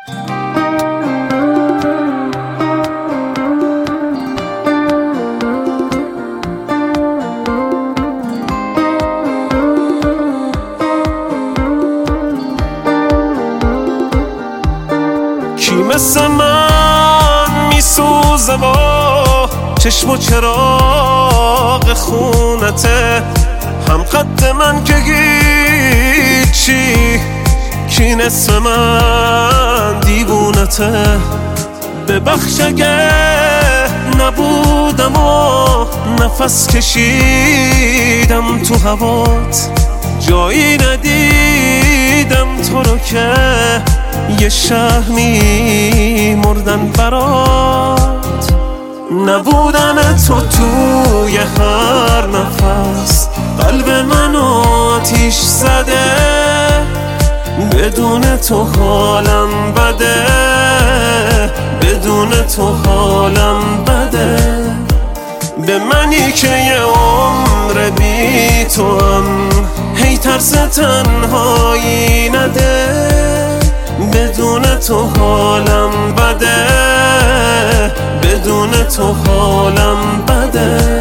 کی مثل من میسوزه با چشم و چراغ خونته، هم قد من که هیچی، کی نصف من دیوونته. ببخش اگه نبودم و نفس کشیدم تو هوات، جایی ندیدم تو رو که یه شهر می‌مردن برات. نبودن تو توی هر نفس قلب منو آتیش زده، بدون تو حالم بده، بدون تو حالم بده. به منی که یه عمر بی تو هم هی ترس تنهایی نده، بدون تو حالم بده، بدون تو حالم بده.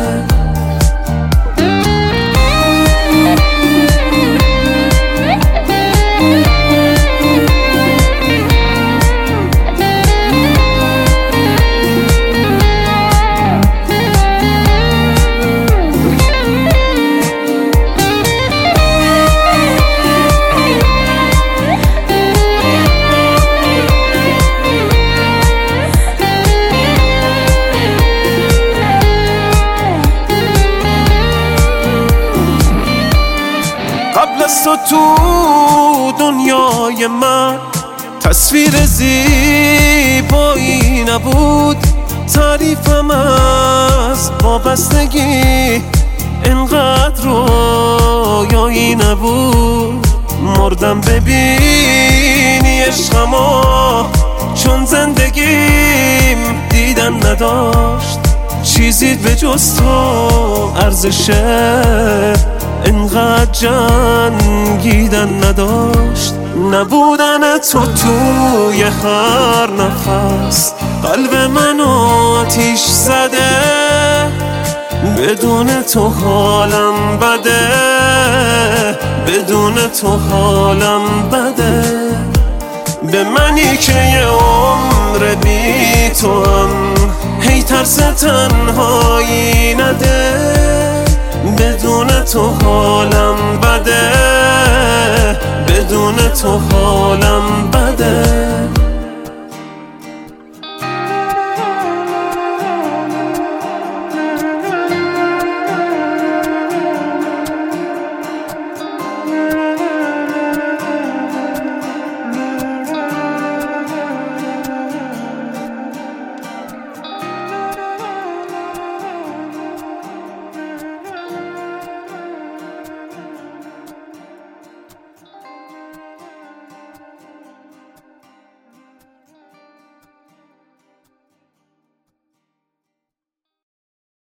قبل از تو دنیای من تصویر زیبایی نبود، تعریفم از وابستگی انقدر رویایی نبود. مردم ببینی عشقمو، چون زندگیم دیدن نداشت، چیزی به جز تو ارزشه انقدر جنگیدن نداشت. نبودن تو توی هر نفس قلب منو آتیش زده، بدون تو حالم بده، بدون تو حالم بده. به منی که یه عمر بی تو هم هی ترس تنهایی نده، بدون تو حالم بده، بدون تو حالم بده.